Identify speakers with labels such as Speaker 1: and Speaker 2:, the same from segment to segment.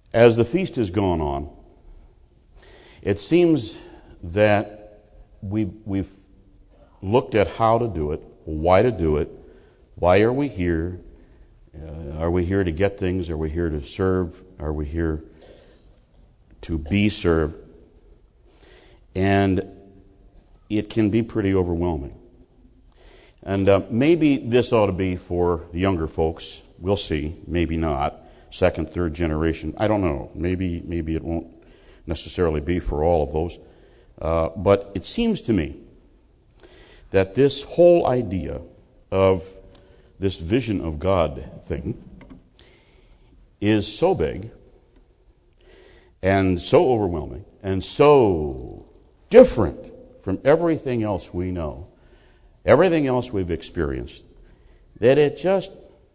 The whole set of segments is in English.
Speaker 1: As the feast has gone on, it seems that we've looked at how to do it, why to do it, why are we here? Are we here to get things? Are we here to serve? Are we here to be served? And it can be pretty overwhelming. And maybe this ought to be for the younger folks. We'll see. Maybe not. Second, third generation. I don't know. Maybe it won't necessarily be for all of those. But it seems to me that this whole idea of this vision of God thing is so big and so overwhelming and so different from everything else we know, everything else we've experienced, that it just,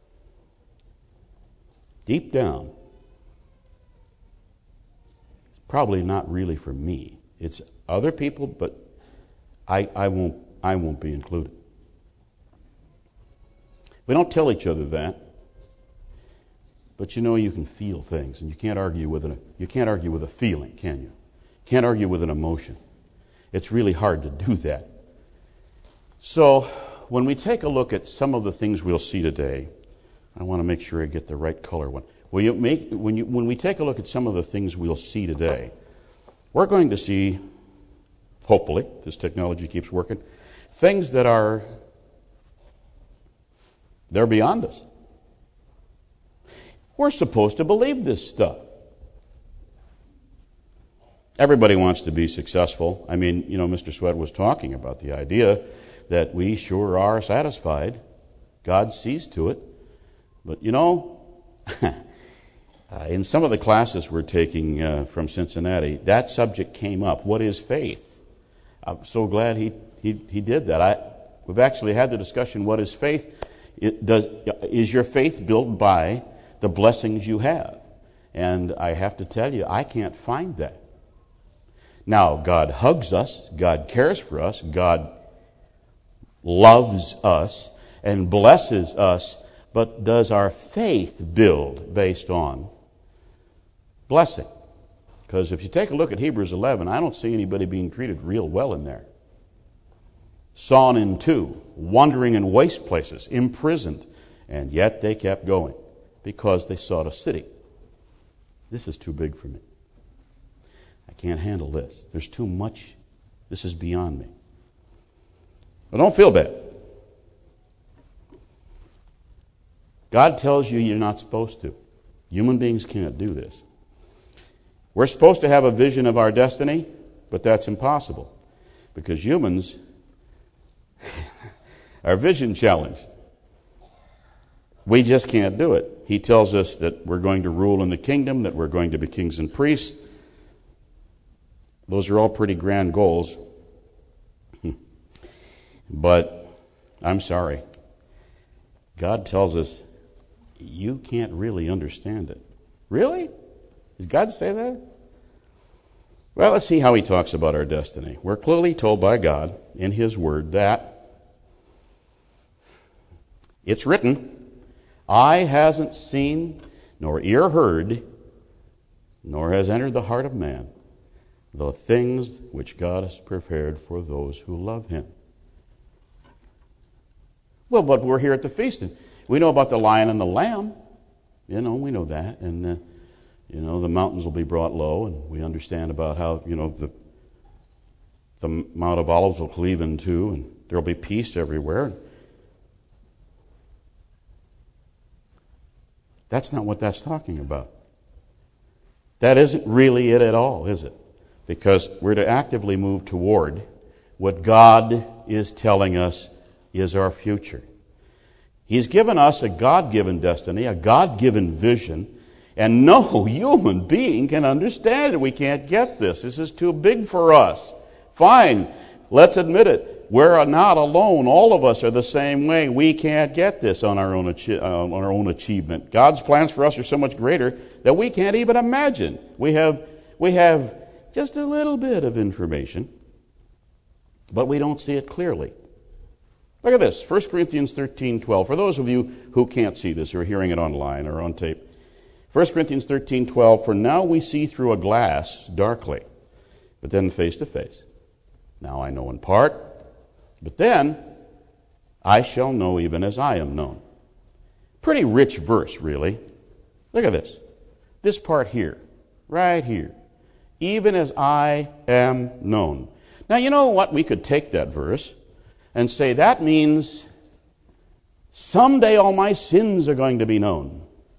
Speaker 1: deep down, probably not really for me. It's other people, but I won't be included. We don't tell each other that, but you can feel things, and you can't argue with a feeling, can you? Can't argue with an emotion. It's really hard to do that. So, when we take a look at some of the things we'll see today, I want to make sure I get the right color one. When we take a look at some of the things we'll see today, we're going to see, hopefully, this technology keeps working, things that they're beyond us. We're supposed to believe this stuff. Everybody wants to be successful. I mean, Mr. Sweat was talking about the idea that we sure are satisfied. God sees to it. But in some of the classes we're taking from Cincinnati, that subject came up. What is faith? I'm so glad he did that. We've actually had the discussion, what is faith? Is your faith built by the blessings you have? And I have to tell you, I can't find that. Now, God hugs us, God cares for us, God loves us and blesses us, but does our faith build based on blessing? Because if you take a look at Hebrews 11, I don't see anybody being treated real well in there. Sawn in two, wandering in waste places, imprisoned, and yet they kept going because they sought a city. This is too big for me. I can't handle this. There's too much. This is beyond me. But don't feel bad. God tells you you're not supposed to. Human beings can't do this. We're supposed to have a vision of our destiny, but that's impossible because humans are vision challenged. We just can't do it. He tells us that we're going to rule in the kingdom, that we're going to be kings and priests. Those are all pretty grand goals. But I'm sorry. God tells us you can't really understand it. Really? Does God say that? Well, let's see how he talks about our destiny. We're clearly told by God in his word that it's written, eye hasn't seen, nor ear heard, nor has entered the heart of man, the things which God has prepared for those who love him. Well, but we're here at the feast, and we know about the lion and the lamb. We know that. And, the mountains will be brought low, and we understand about how, the Mount of Olives will cleave in two, and there will be peace everywhere. That's not what that's talking about. That isn't really it at all, is it? Because we're to actively move toward what God is telling us is our future. He's given us a God-given destiny, a God-given vision, and no human being can understand it. We can't get this. This is too big for us. Fine, let's admit it. We're not alone. All of us are the same way. We can't get this on our own achievement. God's plans for us are so much greater that we can't even imagine. We have just a little bit of information, but we don't see it clearly. Look at this, 1 Corinthians 13:12. For those of you who can't see this or are hearing it online or on tape, 1 Corinthians 13:12, for now we see through a glass darkly, but then face to face. Now I know in part, but then I shall know even as I am known. Pretty rich verse, really. Look at this. This part here, right here. Even as I am known. Now, you know what? We could take that verse and say that means someday all my sins are going to be known.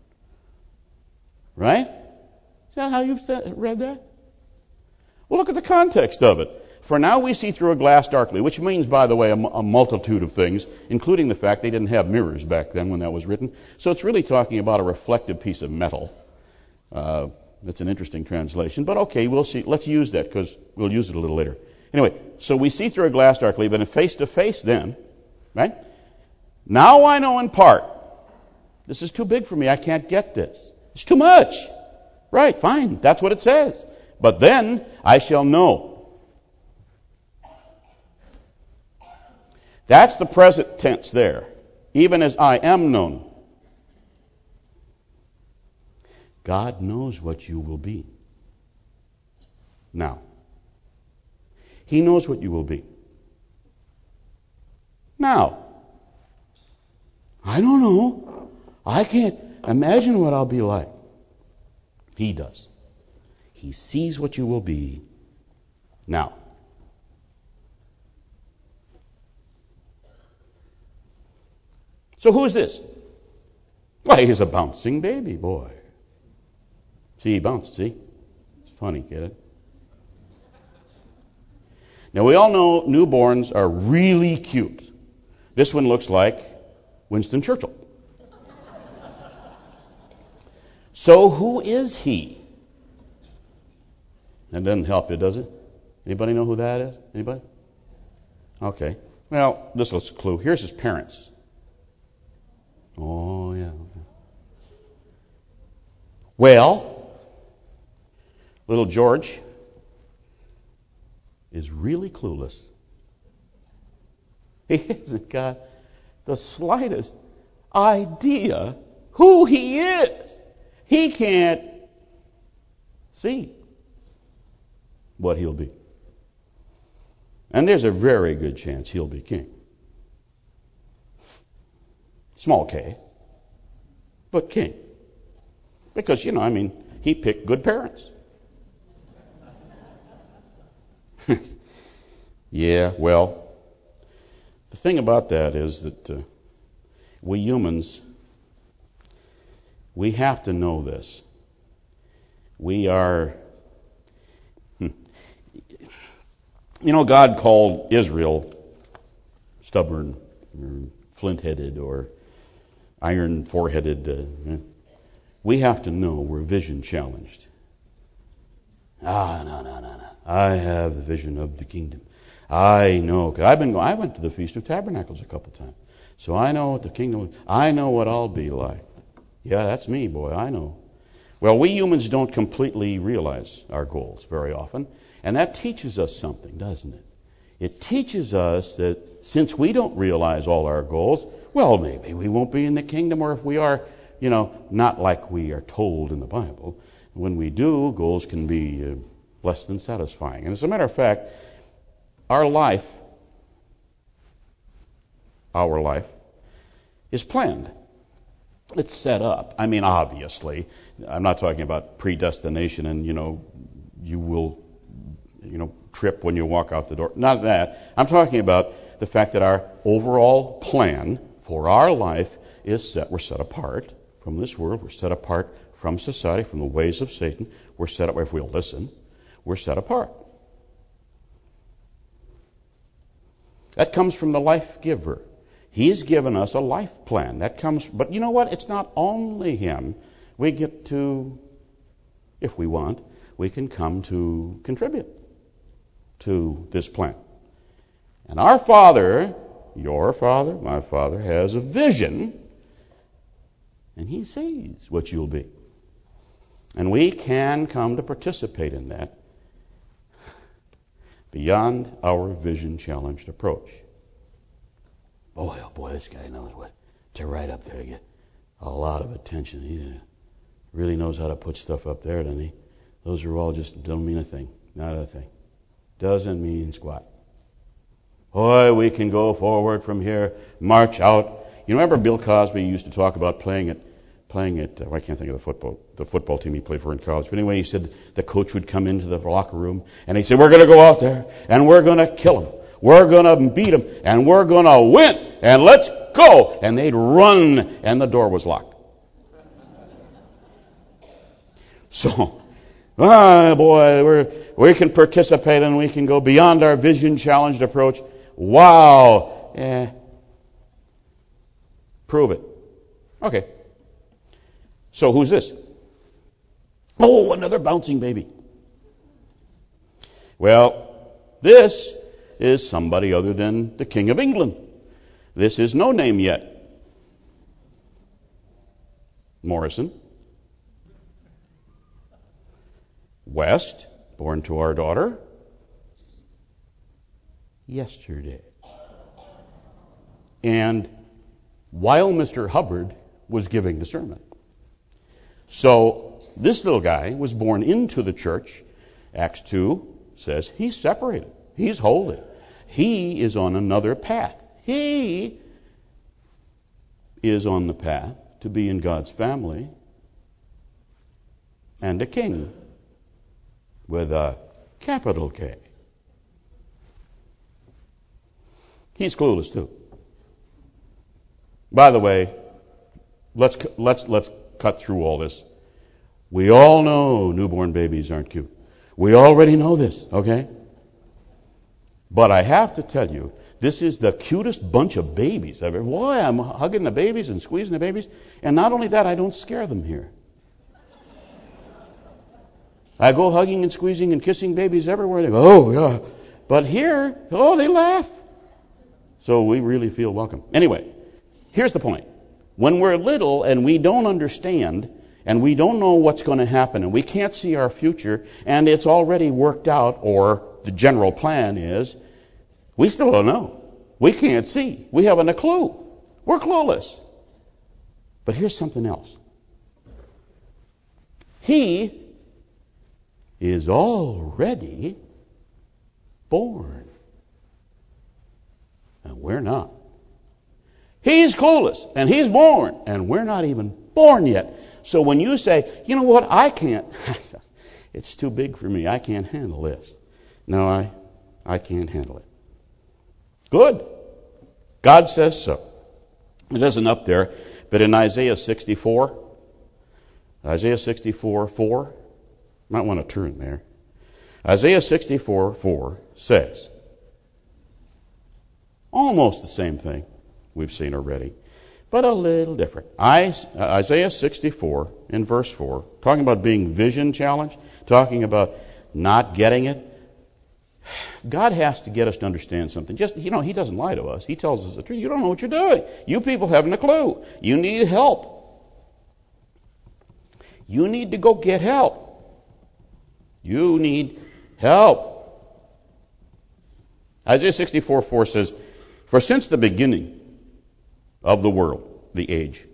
Speaker 1: Right? Is that how you've read that? Well, look at the context of it. For now we see through a glass darkly, which means, by the way, a multitude of things, including the fact they didn't have mirrors back then when that was written. So it's really talking about a reflective piece of metal. That's an interesting translation. But okay, we'll see. Let's use that because we'll use it a little later. Anyway, so we see through a glass darkly, but in face to face then, right? Now I know in part. This is too big for me. I can't get this. It's too much. Right, fine. That's what it says. But then I shall know. That's the present tense there. Even as I am known. God knows what you will be. Now. He knows what you will be. Now. I don't know. I can't imagine what I'll be like. He does. He sees what you will be now. So who is this? Why, he's a bouncing baby boy. See, he bounced, see? It's funny, get it? Now, we all know newborns are really cute. This one looks like Winston Churchill. So who is he? That doesn't help you, does it? Anybody know who that is? Anybody? Okay. Well, this is a clue. Here's his parents. Oh, yeah. Well, little George is really clueless. He hasn't got the slightest idea who he is. He can't see what he'll be. And there's a very good chance he'll be king. Small k, but king. Because, he picked good parents. Yeah, well, the thing about that is that we humans, we have to know this. We are, God called Israel stubborn, or flint-headed, or iron foreheaded. We have to know we're vision challenged. No. I have the vision of the kingdom. I know, because I went to the Feast of Tabernacles a couple times. So I know what the kingdom, I know what I'll be like. Yeah, that's me, boy, I know. Well, we humans don't completely realize our goals very often. And that teaches us something, doesn't it? It teaches us that since we don't realize all our goals, well, maybe we won't be in the kingdom, or if we are, not like we are told in the Bible. When we do, goals can be less than satisfying. And as a matter of fact, our life is planned. It's set up. Obviously, I'm not talking about predestination and, you will, trip when you walk out the door. Not that. I'm talking about the fact that our overall plan for our life is set. We're set apart from this world. We're set apart from society, from the ways of Satan. We're set up, if we'll listen, we're set apart. That comes from the life giver. He's given us a life plan. That comes, but you know what? It's not only him. We get to, if we want, we can come to contribute to this plan. And our Father, your Father, my Father, has a vision, and he sees what you'll be. And we can come to participate in that beyond our vision-challenged approach. Oh boy, this guy knows what to write up there to get a lot of attention. He's a really knows how to put stuff up there, doesn't he? Those are all just, don't mean a thing. Not a thing. Doesn't mean squat. Boy, we can go forward from here, march out. You remember Bill Cosby used to talk about playing at I can't think of the football team he played for in college. But anyway, he said the coach would come into the locker room and he'd say, we're going to go out there and we're going to kill them. We're going to beat them and we're going to win and let's go. And they'd run and the door was locked. So, boy, we can participate and we can go beyond our vision challenged approach. Wow. Prove it. Okay. So who's this? Oh, another bouncing baby. Well, this is somebody other than the King of England. This is no name yet. Morrison. West, born to our daughter yesterday. And while Mr. Hubbard was giving the sermon. So this little guy was born into the church. Acts 2 says he's separated. He's holy. He is on another path. He is on the path to be in God's family and a king with a capital K. He's clueless too. By the way, let's cut through all this. We all know newborn babies aren't cute. We already know this, okay? But I have to tell you, this is the cutest bunch of babies ever. Boy, I'm hugging the babies and squeezing the babies. And not only that, I don't scare them here. I go hugging and squeezing and kissing babies everywhere. They go, oh, yeah. But here, oh, they laugh. So we really feel welcome. Anyway, here's the point. When we're little and we don't understand and we don't know what's going to happen and we can't see our future and it's already worked out, or the general plan is, we still don't know. We can't see. We haven't a clue. We're clueless. But here's something else. He is already born. And we're not. He's clueless, and he's born, and we're not even born yet. So when you say, you know what, I can't, it's too big for me, I can't handle this. No, I can't handle it. Good. God says so. It isn't up there, but in Isaiah 64, 4, might want to turn there. Isaiah 64:4 says almost the same thing we've seen already, but a little different. Isaiah 64 in verse 4, talking about being vision challenged, talking about not getting it. God has to get us to understand something. He doesn't lie to us. He tells us the truth. You don't know what you're doing. You people haven't a clue. You need help. You need to go get help. You need help. Isaiah 64:4 says, for since the beginning of the world, the age,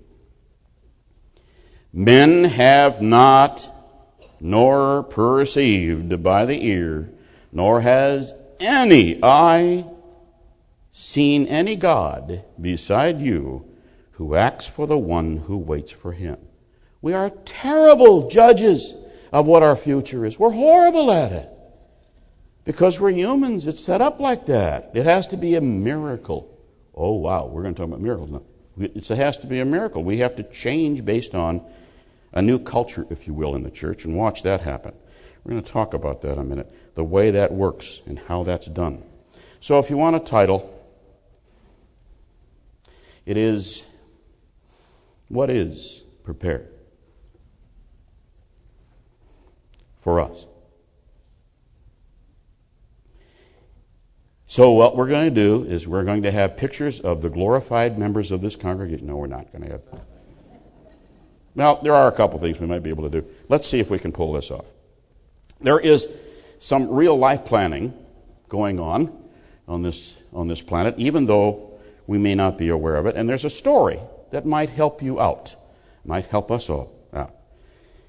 Speaker 1: men have not, nor perceived by the ear, nor has any eye seen any God beside you who acts for the one who waits for him. We are terrible judges of what our future is. We're horrible at it. Because we're humans, it's set up like that. It has to be a miracle. Oh, wow, we're going to talk about miracles now. It has to be a miracle. We have to change based on a new culture, if you will, in the church, and watch that happen. We're going to talk about that in a minute, the way that works and how that's done. So if you want a title, it is, what is prepared for us? So what we're going to do is we're going to have pictures of the glorified members of this congregation. No, we're not going to have. Now, there are a couple things we might be able to do. Let's see if we can pull this off. There is some real life planning going on this planet, even though we may not be aware of it. And there's a story that might help you out, might help us all out.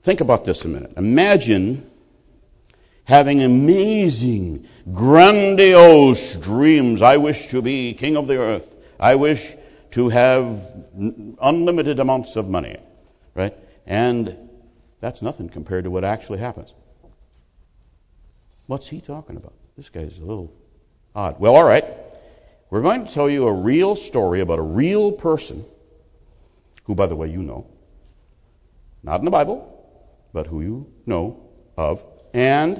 Speaker 1: Think about this a minute. Imagine having amazing, grandiose dreams. I wish to be king of the earth. I wish to have unlimited amounts of money, right? And that's nothing compared to what actually happens. What's he talking about? This guy's a little odd. Well, all right. We're going to tell you a real story about a real person who, by the way, you know. Not in the Bible, but who you know of. And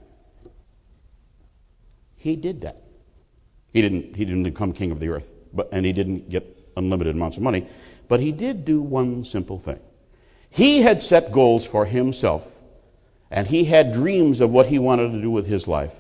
Speaker 1: he did that. He didn't become king of the earth, and he didn't get unlimited amounts of money, but he did do one simple thing. He had set goals for himself, and he had dreams of what he wanted to do with his life.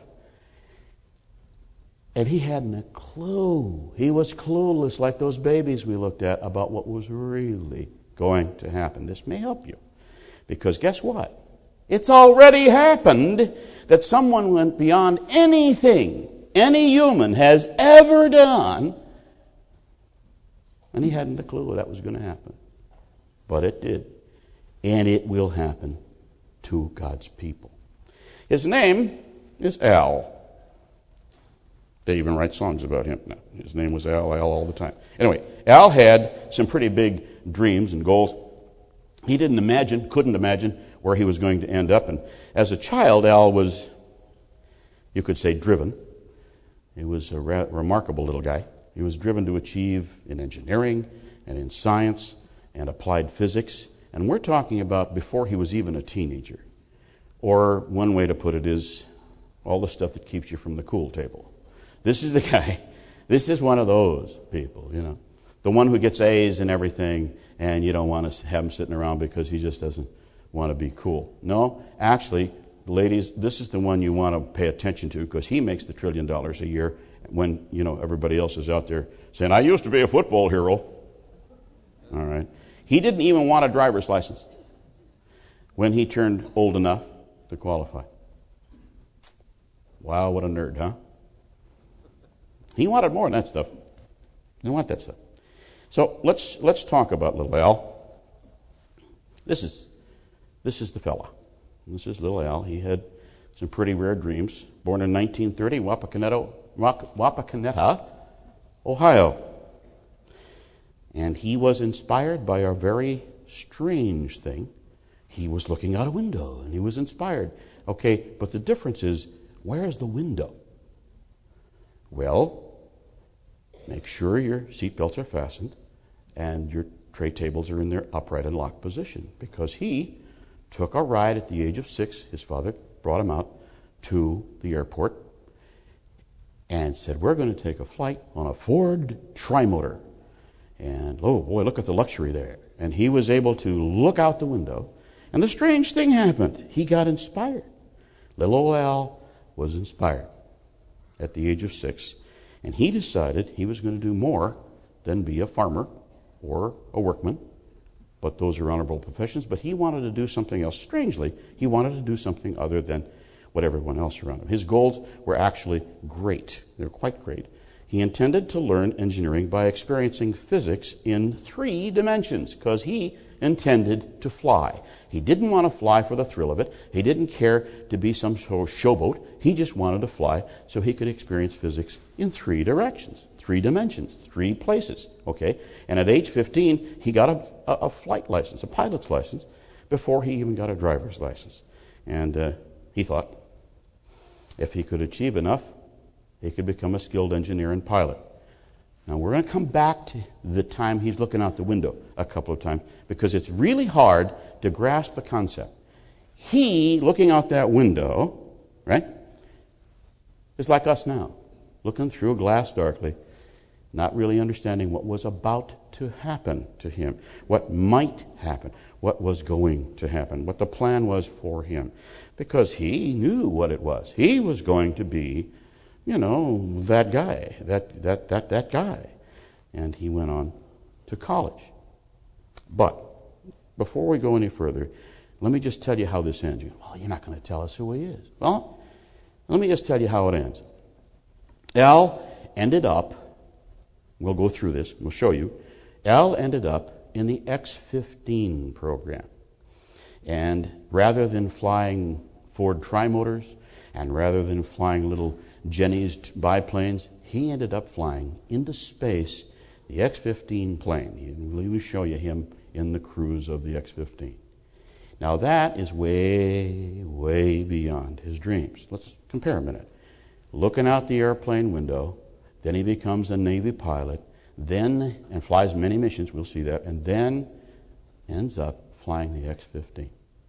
Speaker 1: And he hadn't a clue. He was clueless, like those babies we looked at, about what was really going to happen. This may help you. Because guess what? It's already happened that someone went beyond anything any human has ever done, and he hadn't a clue that was going to happen. But it did. And it will happen to God's people. His name is Al. They even write songs about him now. His name was Al all the time. Anyway, Al had some pretty big dreams and goals. He couldn't imagine where he was going to end up. And as a child, Al was, you could say, driven. He was a remarkable little guy. He was driven to achieve in engineering and in science and applied physics. And we're talking about before he was even a teenager. Or one way to put it is all the stuff that keeps you from the cool table. This is the guy. This is one of those people, you know. The one who gets A's and everything, and you don't want to have him sitting around because he just doesn't want to be cool. No, actually, ladies, this is the one you want to pay attention to because he makes the $1 trillion a year when, you know, everybody else is out there saying, I used to be a football hero. All right. He didn't even want a driver's license when he turned old enough to qualify. Wow, what a nerd, huh? He wanted more than that stuff. He didn't want that stuff. So let's talk about little Al. This is the fella. This is little Al. He had some pretty rare dreams. Born in 1930, Wapakoneta, Ohio. And he was inspired by a very strange thing. He was looking out a window and he was inspired. Okay, but the difference is, where's the window? Well, make sure your seatbelts are fastened and your tray tables are in their upright and locked position. Because he took a ride at the age of 6. His father brought him out to the airport and said, we're going to take a flight on a Ford Trimotor. And, oh boy, look at the luxury there. And he was able to look out the window. And the strange thing happened. He got inspired. Little old Al was inspired at the age of 6. And he decided he was going to do more than be a farmer or a workman. But those are honorable professions. But he wanted to do something else. Strangely, he wanted to do something other than what everyone else around him. His goals were actually great. They were quite great. He intended to learn engineering by experiencing physics in 3 dimensions because he intended to fly. He didn't want to fly for the thrill of it. He didn't care to be some sort of showboat. He just wanted to fly so he could experience physics in 3 directions, 3 dimensions, 3 places. Okay? And at age 15, he got a flight license, a pilot's license, before he even got a driver's license. And he thought if he could achieve enough, he could become a skilled engineer and pilot. Now, we're going to come back to the time he's looking out the window a couple of times because it's really hard to grasp the concept. He, looking out that window, right, is like us now, looking through a glass darkly, not really understanding what was about to happen to him, what might happen, what was going to happen, what the plan was for him, because he knew what it was. He was going to be, you know, that guy, that guy. And he went on to college. But before we go any further, let me just tell you how this ends. Well, you're not going to tell us who he is. Well, let me just tell you how it ends. Al ended up, we'll go through this, we'll show you, Al ended up in the X-15 program. And rather than flying Ford trimotors and rather than flying little Jenny's biplanes, he ended up flying into space the X-15 plane. We will show you him in the cruise of the X-15. Now that is way, way beyond his dreams. Let's compare a minute. Looking out the airplane window, then he becomes a Navy pilot, and flies many missions, we'll see that, and then ends up flying the X-15.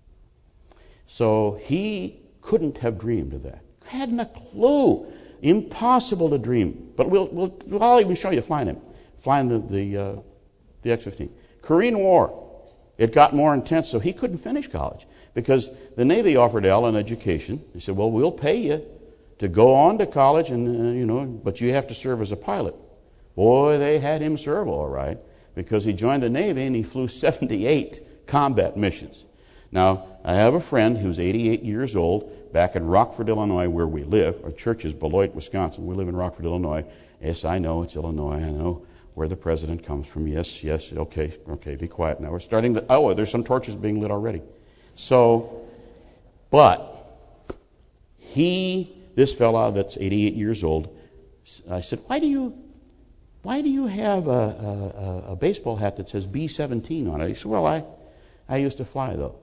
Speaker 1: So he couldn't have dreamed of that. Hadn't a clue. Impossible to dream. But I'll even show you flying the X-15. Korean War. It got more intense, so he couldn't finish college because the Navy offered Al an education. They said, well, we'll pay you to go on to college, but you have to serve as a pilot. Boy, they had him serve all right because he joined the Navy and he flew 78 combat missions. Now, I have a friend who's 88 years old back in Rockford, Illinois, where we live. Our church is Beloit, Wisconsin. We live in Rockford, Illinois. Yes, I know, it's Illinois. I know where the president comes from. Yes, okay, be quiet now. We're starting to, there's some torches being lit already. So, but this fellow that's 88 years old, I said, why do you have a baseball hat that says B-17 on it? He said, well, I used to fly those.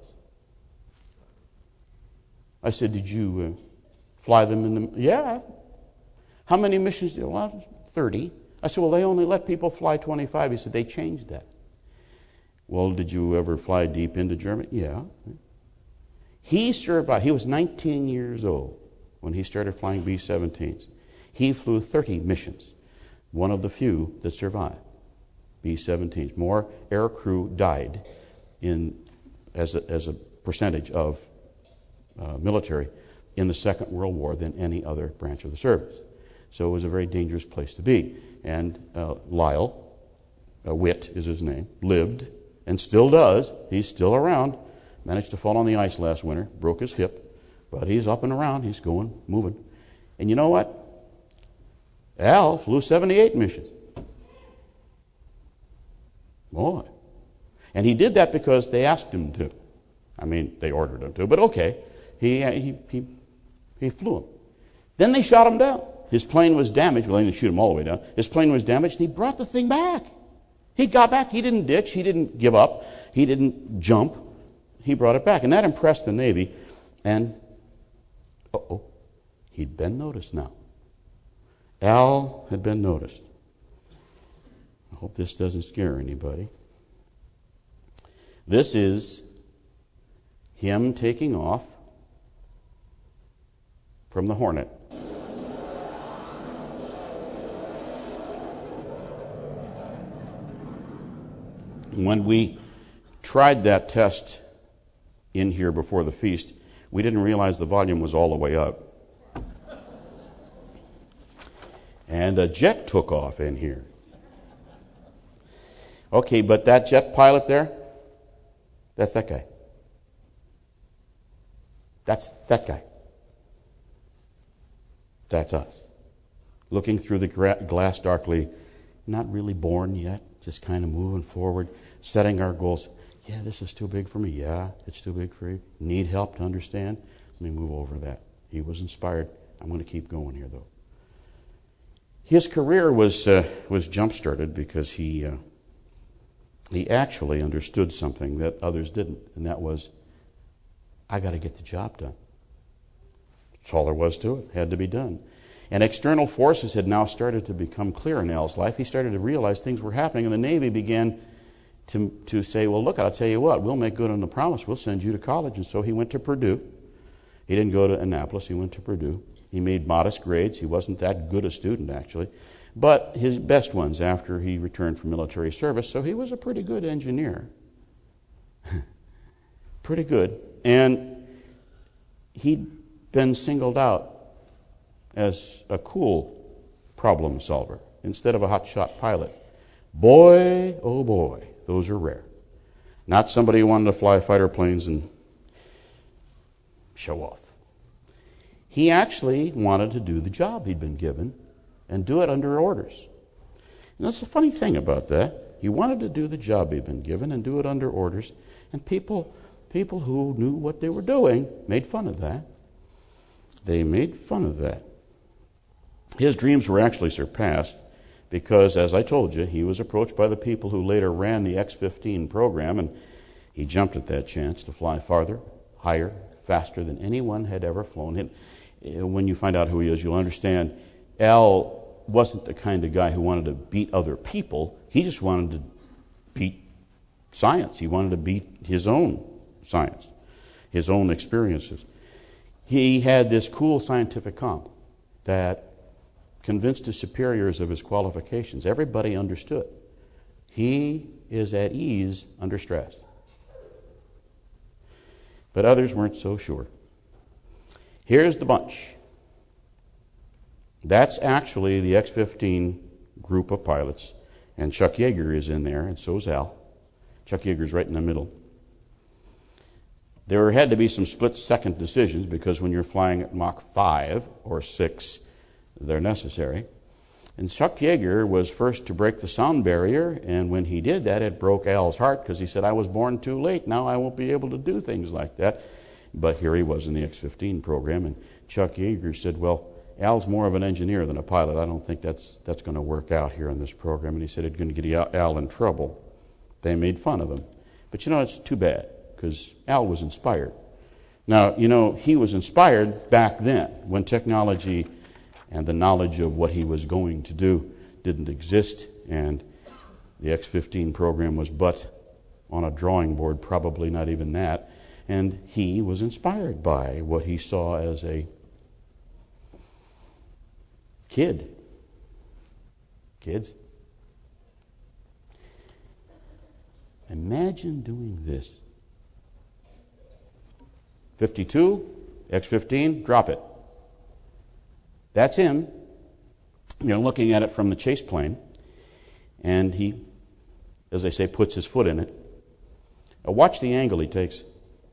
Speaker 1: I said, did you fly them in the... Yeah. How many missions did you... Well, 30. I said, well, they only let people fly 25. He said, they changed that. Well, did you ever fly deep into Germany? Yeah. He survived. He was 19 years old when he started flying B-17s. He flew 30 missions, one of the few that survived, B-17s. More air crew died as a percentage of military in the Second World War than any other branch of the service. So it was a very dangerous place to be. And Lyle, Witt is his name, lived and still does. He's still around. Managed to fall on the ice last winter, broke his hip, but he's up and around. He's going, moving. And you know what? Al flew 78 missions. Boy. And he did that because they asked him to. I mean, they ordered him to, but okay. He flew him. Then they shot him down. His plane was damaged. Well, they didn't shoot him all the way down. His plane was damaged, and he brought the thing back. He got back. He didn't ditch. He didn't give up. He didn't jump. He brought it back. And that impressed the Navy. And, he'd been noticed now. Al had been noticed. I hope this doesn't scare anybody. This is him taking off from the Hornet. When we tried that test in here before the feast, we didn't realize the volume was all the way up. And a jet took off in here. Okay, but that jet pilot there, that's that guy. That's that guy. That's us. Looking through the glass darkly, not really born yet, just kind of moving forward, setting our goals. Yeah, this is too big for me. Yeah, it's too big for you. Need help to understand? Let me move over that. He was inspired. I'm going to keep going here, though. His career was jump-started because he actually understood something that others didn't, and that was, I got to get the job done. That's all there was to it. It had to be done. And external forces had now started to become clear in Al's life. He started to realize things were happening, and the Navy began to say, well, look, I'll tell you what, we'll make good on the promise. We'll send you to college. And so he went to Purdue. He didn't go to Annapolis. He went to Purdue. He made modest grades. He wasn't that good a student, actually, but his best ones after he returned from military service. So he was a pretty good engineer. Pretty good. And he'd been singled out as a cool problem solver instead of a hotshot pilot. Boy, oh boy, those are rare. Not somebody who wanted to fly fighter planes and show off. He actually wanted to do the job he'd been given and do it under orders. And that's the funny thing about that. He wanted to do the job he'd been given and do it under orders. And people people who knew what they were doing made fun of that. They made fun of that. His dreams were actually surpassed because, as I told you, he was approached by the people who later ran the X-15 program, and he jumped at that chance to fly farther, higher, faster than anyone had ever flown. When you find out who he is, you'll understand Al wasn't the kind of guy who wanted to beat other people. He just wanted to beat science. He wanted to beat his own science, his own experiences. He had this cool scientific comp that convinced his superiors of his qualifications. Everybody understood. He is at ease under stress. But others weren't so sure. Here's the bunch. That's actually the X-15 group of pilots, and Chuck Yeager is in there, and so is Al. Chuck Yeager's right in the middle. There had to be some split-second decisions because when you're flying at Mach 5 or 6, they're necessary. And Chuck Yeager was first to break the sound barrier, and when he did that, it broke Al's heart because he said, I was born too late. Now I won't be able to do things like that. But here he was in the X-15 program, and Chuck Yeager said, well, Al's more of an engineer than a pilot. I don't think that's going to work out here in this program. And he said it's going to get Al in trouble. They made fun of him. But it's too bad because Al was inspired. Now, he was inspired back then when technology and the knowledge of what he was going to do didn't exist, and the X-15 program was but on a drawing board, probably not even that. And he was inspired by what he saw as a kid. Kids, imagine doing this. 52, X-15, drop it. That's him, looking at it from the chase plane, and he, as they say, puts his foot in it. Now watch the angle he takes.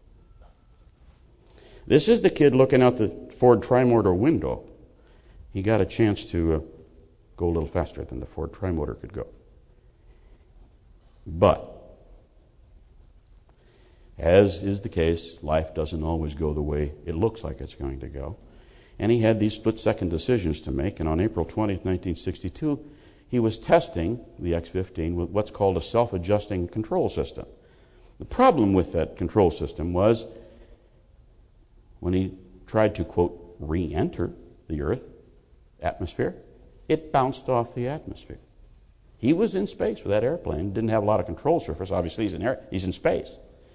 Speaker 1: This is the kid looking out the Ford Trimotor window. He got a chance to go a little faster than the Ford Trimotor could go. But, as is the case, life doesn't always go the way it looks like it's going to go. And he had these split-second decisions to make, and on April 20th, 1962, he was testing the X-15 with what's called a self-adjusting control system. The problem with that control system was when he tried to, quote, re-enter the Earth atmosphere, it bounced off the atmosphere. He was in space with that airplane, didn't have a lot of control surface. Obviously, he's in space.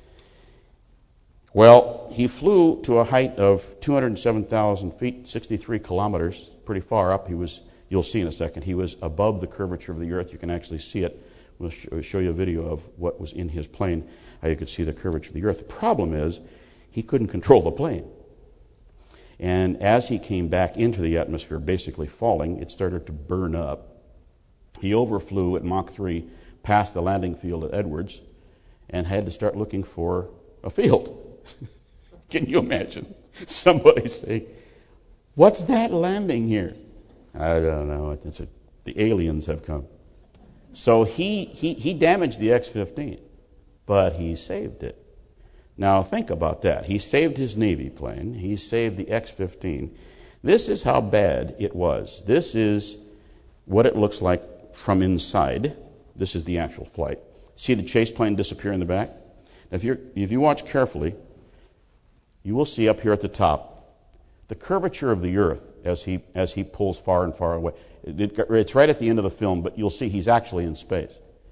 Speaker 1: Well, he flew to a height of 207,000 feet, 63 kilometers, pretty far up. You'll see in a second, he was above the curvature of the Earth. You can actually see it. We'll show you a video of what was in his plane, how you could see the curvature of the Earth. The problem is, he couldn't control the plane. And as he came back into the atmosphere, basically falling, it started to burn up. He overflew at Mach 3 past the landing field at Edwards and had to start looking for a field. Can you imagine somebody saying, what's that landing here? I don't know. The aliens have come. So he damaged the X-15, but he saved it. Now think about that. He saved his Navy plane. He saved the X-15. This is how bad it was. This is what it looks like from inside. This is the actual flight. See the chase plane disappear in the back? Now, if you watch carefully, you will see up here at the top the curvature of the Earth as he pulls far and far away. It's right at the end of the film, but you'll see he's actually in space.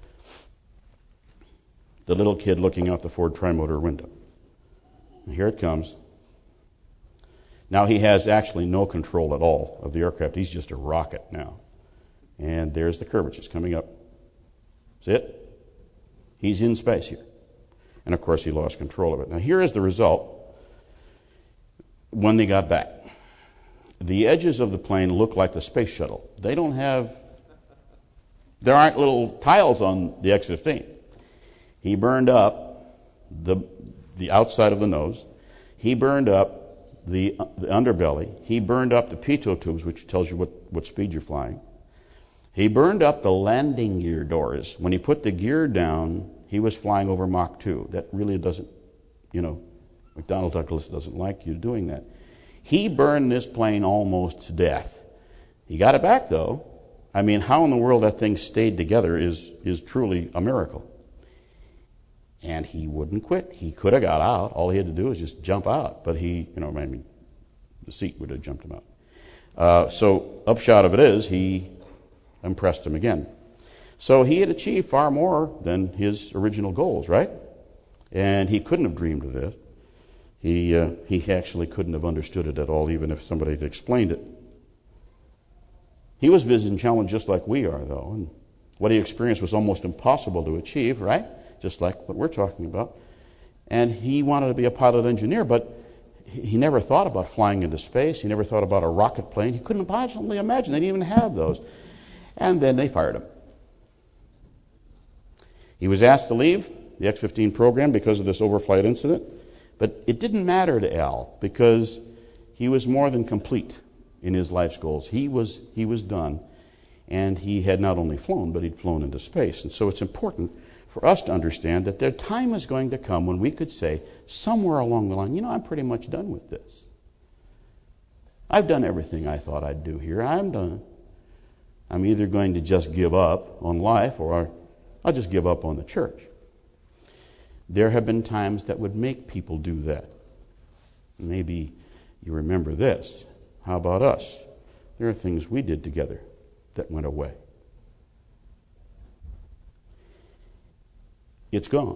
Speaker 1: The little kid looking out the Ford Trimotor window. And here it comes. Now he has actually no control at all of the aircraft. He's just a rocket now. And there's the curvature. It's coming up. See it? He's in space here. And of course he lost control of it. Now here is the result when they got back. The edges of the plane look like the space shuttle. There aren't little tiles on the X-15. He burned up the outside of the nose. He burned up the underbelly. He burned up the pitot tubes, which tells you what speed you're flying. He burned up the landing gear doors. When he put the gear down, he was flying over Mach 2. That really doesn't McDonnell Douglas doesn't like you doing that. He burned this plane almost to death. He got it back, though. I mean, how in the world that thing stayed together is truly a miracle. And he wouldn't quit. He could have got out. All he had to do was just jump out. But the seat would have jumped him out. So upshot of it is, he impressed him again. So he had achieved far more than his original goals, right? And he couldn't have dreamed of this. He actually couldn't have understood it at all, even if somebody had explained it. He was vision challenged just like we are, though. And what he experienced was almost impossible to achieve, right? Just like what we're talking about. And he wanted to be a pilot engineer, but he never thought about flying into space. He never thought about a rocket plane. He couldn't possibly imagine they didn't even have those. And then they fired him. He was asked to leave the X-15 program because of this overflight incident. But it didn't matter to Al because he was more than complete in his life's goals. He was done. And he had not only flown, but he'd flown into space. And so it's important for us to understand that their time is going to come when we could say, somewhere along the line, I'm pretty much done with this. I've done everything I thought I'd do here. I'm done. I'm either going to just give up on life or I'll just give up on the church. There have been times that would make people do that. Maybe you remember this. How about us? There are things we did together that went away. It's gone.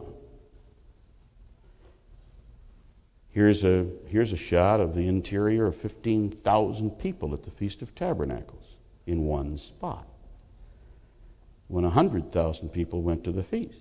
Speaker 1: Here's a shot of the interior of 15,000 people at the Feast of Tabernacles in one spot, when 100,000 people went to the feast.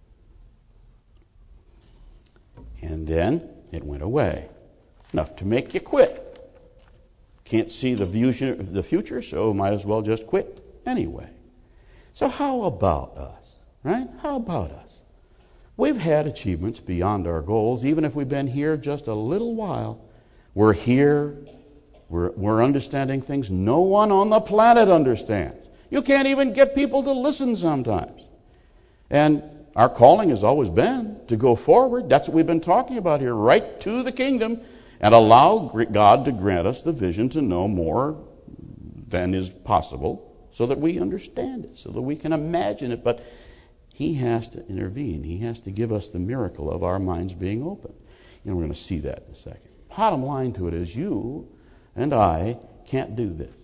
Speaker 1: And then it went away, enough to make you quit. Can't see the future, so might as well just quit anyway. So how about us, right? How about us? We've had achievements beyond our goals, even if we've been here just a little while. We're here. We're understanding things no one on the planet understands. You can't even get people to listen sometimes. And our calling has always been to go forward. That's what we've been talking about here, right to the kingdom, and allow God to grant us the vision to know more than is possible so that we understand it, so that we can imagine it. But He has to intervene. He has to give us the miracle of our minds being open. We're going to see that in a second. Bottom line to it is you and I can't do this.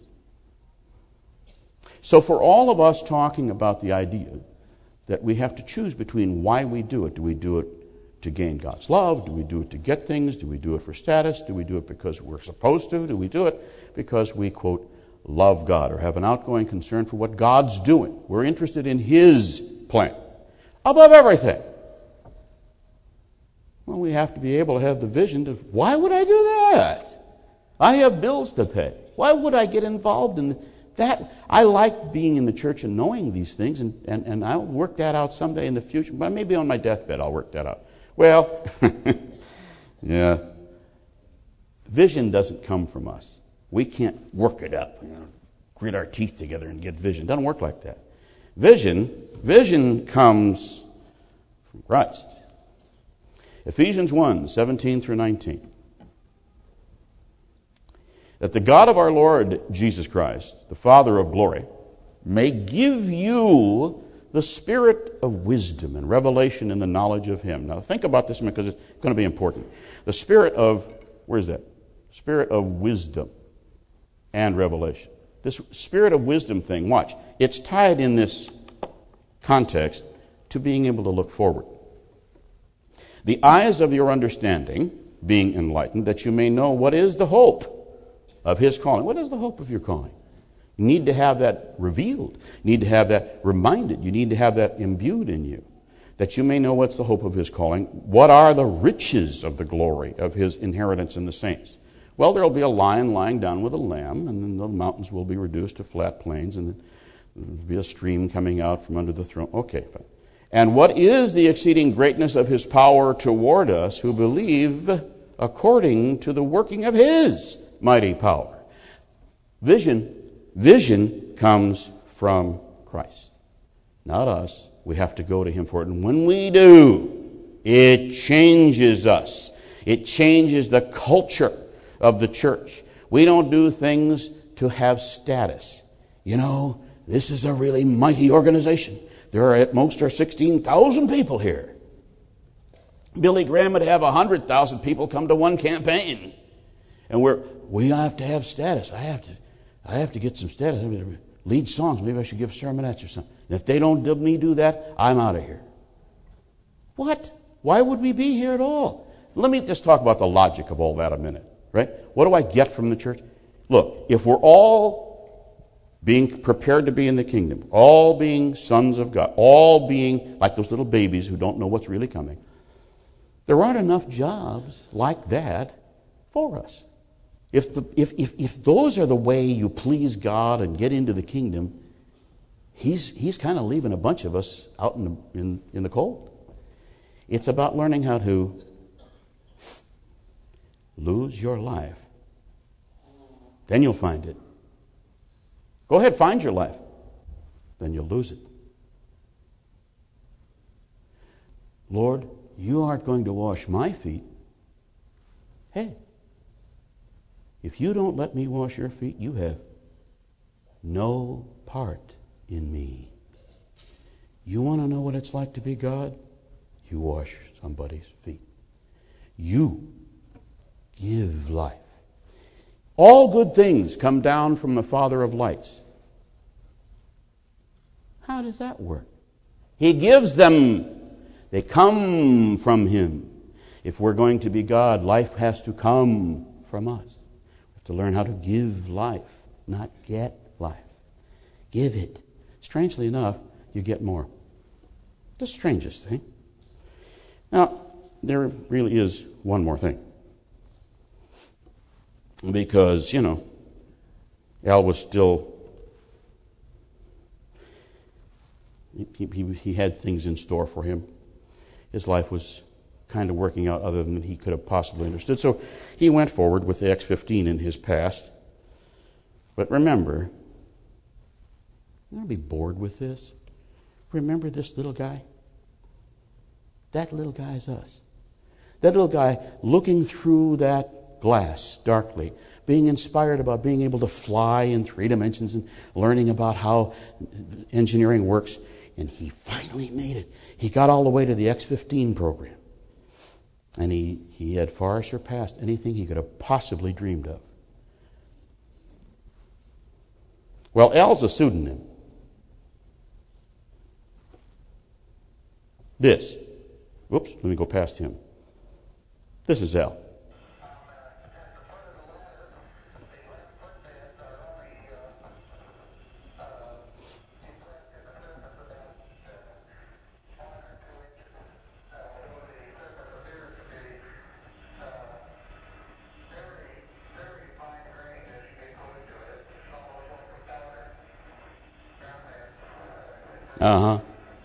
Speaker 1: So for all of us talking about the idea that we have to choose between why we do it. Do we do it to gain God's love? Do we do it to get things? Do we do it for status? Do we do it because we're supposed to? Do we do it because we, quote, love God or have an outgoing concern for what God's doing? We're interested in His plan above everything. Well, we have to be able to have the vision to, why would I do that? I have bills to pay. Why would I get involved in that? I like being in the church and knowing these things, and I'll work that out someday in the future. But maybe on my deathbed I'll work that out. Well, yeah. Vision doesn't come from us. We can't work it up, grit our teeth together and get vision. It doesn't work like that. Vision comes from Christ. Ephesians 1:17 through 19. That the God of our Lord Jesus Christ, the Father of glory, may give you the spirit of wisdom and revelation in the knowledge of Him. Now think about this because it's going to be important. The spirit of, where's that? Spirit of wisdom and revelation. This spirit of wisdom thing, watch, it's tied in this context to being able to look forward. The eyes of your understanding being enlightened, that you may know what is the hope of His calling. What is the hope of your calling? You need to have that revealed. You need to have that reminded. You need to have that imbued in you, that you may know what's the hope of His calling. What are the riches of the glory of His inheritance in the saints? Well, there will be a lion lying down with a lamb, and then the mountains will be reduced to flat plains, and then there will be a stream coming out from under the throne. Okay, fine. And what is the exceeding greatness of His power toward us who believe according to the working of His mighty power? Vision comes from Christ, not us. We have to go to Him for it. And when we do, It changes us. It changes the culture of the church. We don't do things to have status. You know, this is a really mighty organization. There are at most 16,000 people here. Billy Graham would have 100,000 people come to one campaign. And we have to have status. I have to get some status. Lead songs. Maybe I should give sermonettes or something. And if they don't let me do that, I'm out of here. What? Why would we be here at all? Let me just talk about the logic of all that a minute, right? What do I get from the church? Look, if we're all being prepared to be in the kingdom, all being sons of God, all being like those little babies who don't know what's really coming, there aren't enough jobs like that for us. If those are the way you please God and get into the kingdom, He's kind of leaving a bunch of us out in the cold. It's about learning how to lose your life. Then you'll find it. Go ahead, find your life. Then you'll lose it. Lord, you aren't going to wash my feet. Hey, if you don't let me wash your feet, you have no part in me. You want to know what it's like to be God? You wash somebody's feet. You give life. All good things come down from the Father of lights. How does that work? He gives them. They come from Him. If we're going to be God, life has to come from us. We have to learn how to give life, not get life. Give it. Strangely enough, you get more. The strangest thing. Now, there really is one more thing. Because, Al was still, he had things in store for him. His life was kind of working out other than he could have possibly understood. So he went forward with the X-15 in his past. But remember, you're going to be bored with this. Remember this little guy? That little guy is us. That little guy looking through that glass darkly, being inspired about being able to fly in 3 dimensions and learning about how engineering works. And he finally made it. He got all the way to the X-15 program. And he had far surpassed anything he could have possibly dreamed of. Well, Al's a pseudonym. This. Whoops, let me go past him. This is Al. Uh-huh.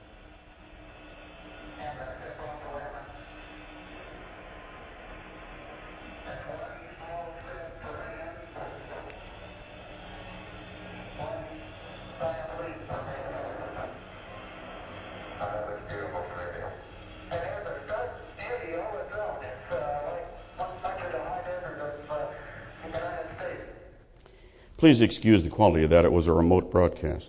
Speaker 1: Please excuse the quality of that. It was a remote broadcast.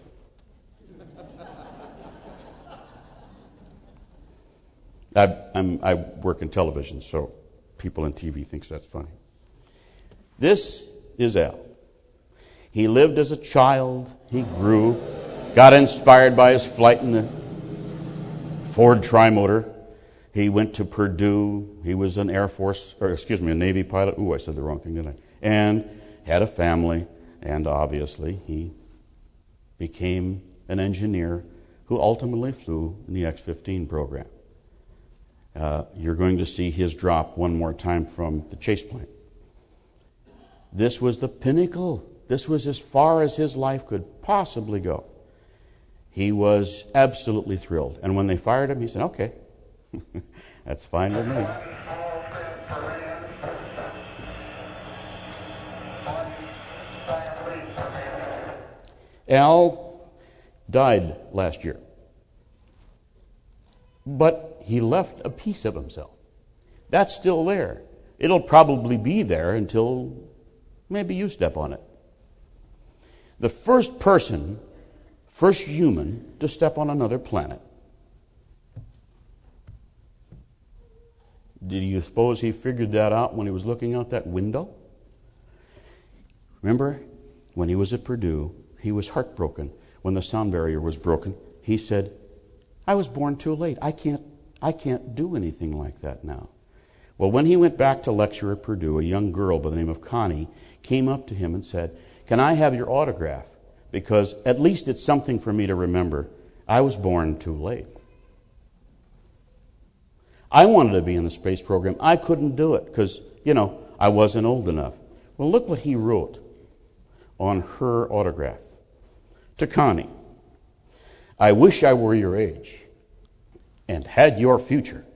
Speaker 1: I work in television, so people in TV think that's funny. This is Al. He lived as a child. He grew, got inspired by his flight in the Ford Trimotor. He went to Purdue. He was an a Navy pilot. Ooh, I said the wrong thing, didn't I? And had a family. And obviously, he became an engineer who ultimately flew in the X-15 program. You're going to see his drop one more time from the chase plane. This was the pinnacle. This was as far as his life could possibly go. He was absolutely thrilled. And when they fired him, he said, okay, that's fine with me. Al died last year. But he left a piece of himself. That's still there. It'll probably be there until maybe you step on it. The first person, first human to step on another planet. Did you suppose he figured that out when he was looking out that window? Remember, when he was at Purdue, he was heartbroken when the sound barrier was broken. He said, I was born too late. I can't do anything like that now. Well, when he went back to lecture at Purdue, a young girl by the name of Connie came up to him and said, can I have your autograph? Because at least it's something for me to remember. I was born too late. I wanted to be in the space program. I couldn't do it because, I wasn't old enough. Well, look what he wrote on her autograph. To Connie, I wish I were your age and had your future.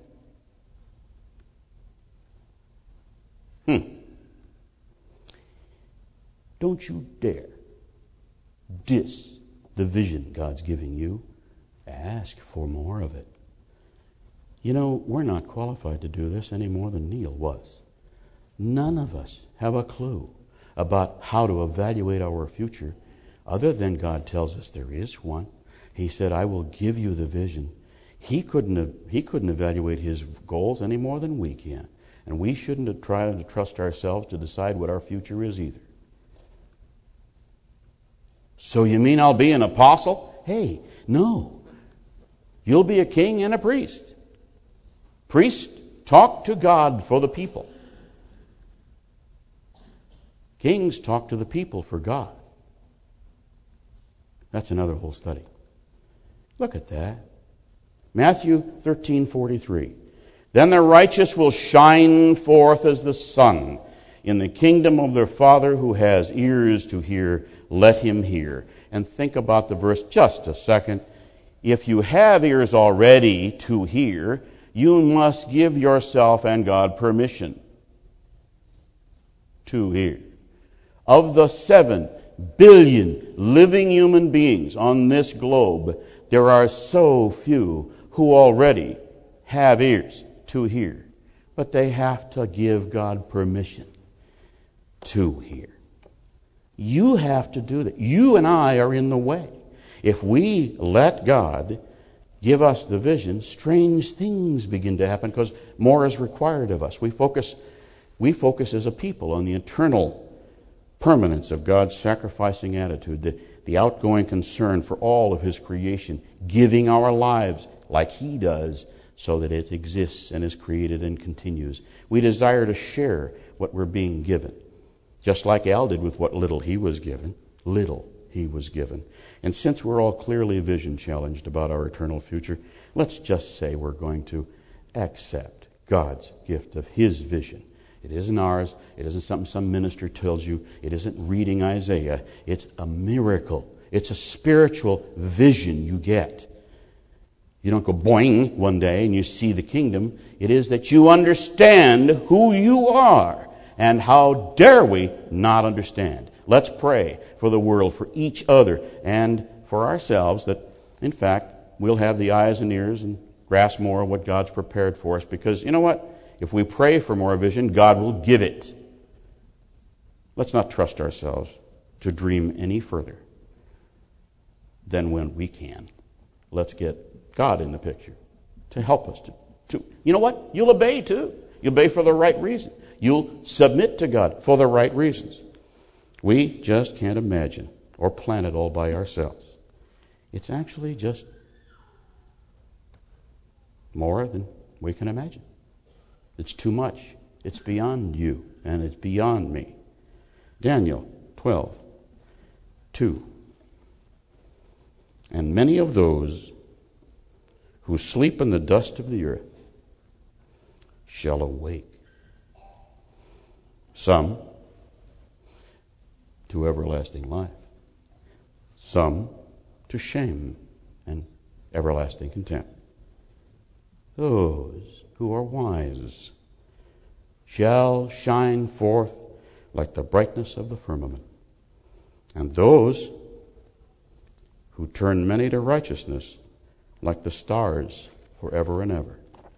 Speaker 1: Don't you dare diss the vision God's giving you. Ask for more of it. We're not qualified to do this any more than Neil was. None of us have a clue about how to evaluate our future other than God tells us there is one. He said, I will give you the vision. He couldn't evaluate his goals any more than we can. And we shouldn't have tried to trust ourselves to decide what our future is either. So you mean I'll be an apostle? Hey, no. You'll be a king and a priest. Priest, talk to God for the people. Kings talk to the people for God. That's another whole study. Look at that. Matthew 13:43. Then the righteous will shine forth as the sun in the kingdom of their Father. Who has ears to hear, let him hear. And think about the verse just a second. If you have ears already to hear, you must give yourself and God permission to hear. Of the 7 billion living human beings on this globe, there are so few who already have ears to hear. But they have to give God permission to hear. You have to do that. You and I are in the way. If we let God give us the vision, strange things begin to happen because more is required of us. We focus as a people on the eternal permanence of God's sacrificing attitude, the outgoing concern for all of His creation, giving our lives like He does so that it exists and is created and continues. We desire to share what we're being given, just like Al did with what little he was given. Little he was given. And since we're all clearly vision challenged about our eternal future, let's just say we're going to accept God's gift of His vision. It isn't ours. It isn't something some minister tells you. It isn't reading Isaiah. It's a miracle. It's a spiritual vision you get. You don't go boing one day and you see the kingdom. It is that you understand who you are. And how dare we not understand? Let's pray for the world, for each other, and for ourselves that, in fact, we'll have the eyes and ears and grasp more of what God's prepared for us. Because, you know what? If we pray for more vision, God will give it. Let's not trust ourselves to dream any further than when we can. Let's get God in the picture to help us to. You know what? You'll obey too. You'll obey for the right reason. You'll submit to God for the right reasons. We just can't imagine or plan it all by ourselves. It's actually just more than we can imagine. It's too much. It's beyond you, and it's beyond me. Daniel 12:2. And many of those who sleep in the dust of the earth shall awake. Some to everlasting life. Some to shame and everlasting contempt. Those who are wise shall shine forth like the brightness of the firmament. And those who turn many to righteousness like the stars forever and ever.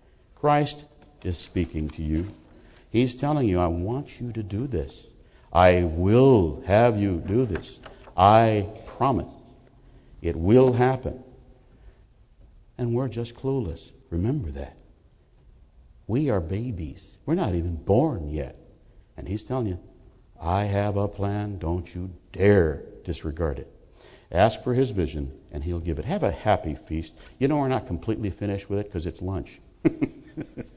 Speaker 1: Christ is speaking to you. He's telling you, I want you to do this. I will have you do this. I promise. It will happen. And we're just clueless. Remember that. We are babies. We're not even born yet. And he's telling you, I have a plan. Don't you dare disregard it. Ask for his vision, and he'll give it. Have a happy feast. You know we're not completely finished with it because it's lunch.